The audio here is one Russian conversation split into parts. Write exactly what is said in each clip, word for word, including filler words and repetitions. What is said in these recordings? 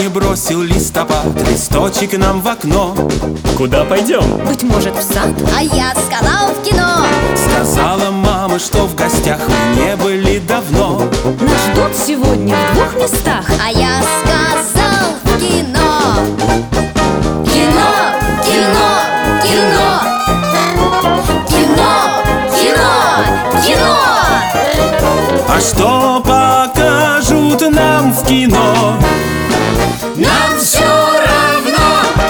не бросил листопад листочек нам в окно. Куда пойдем? Быть может, в сад? А я сказал в кино. Сказала мама, что в гостях мы не были давно. Нас ждут сегодня в двух местах. А я сказал в кино. Кино, кино, кино. Кино, кино, кино. А что покажут нам в кино? Нам все равно.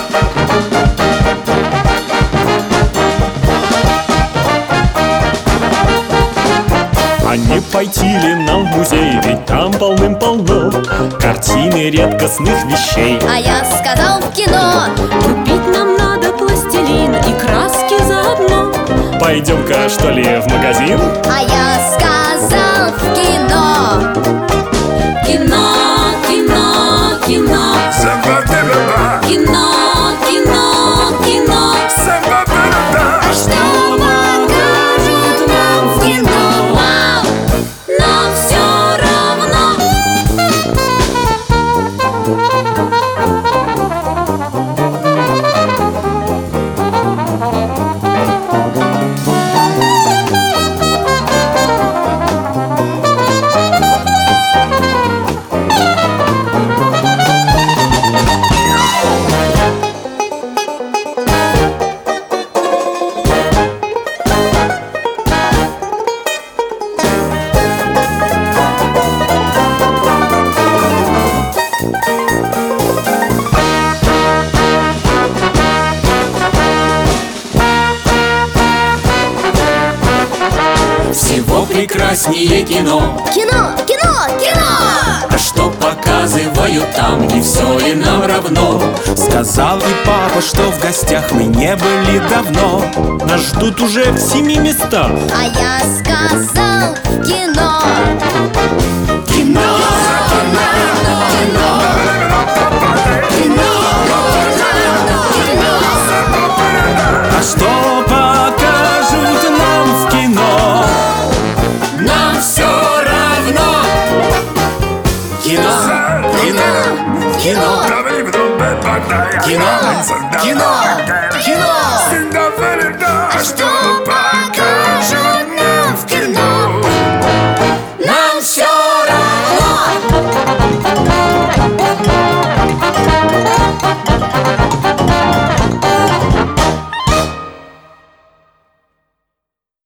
А не пойти ли нам в музей? Ведь там полным-полно картины редкостных вещей. А я сказал в кино. Купить нам надо пластилин и краски заодно. Пойдем-ка, что ли, в магазин? А я сказал в кино. Кино, кино, кино. Кино, кино, кино. А что покажут нам в кино? Вау! Нам все равно. Всего прекраснее кино. Кино, кино, кино. А что показывают там, не все ли нам равно? Сказал и папа, что в гостях мы не были давно. Нас ждут уже в семи местах. А я сказал в кино. Кино, а что покажут нам в кино? Нам все равно. Кино, кино, кино, кино, кино,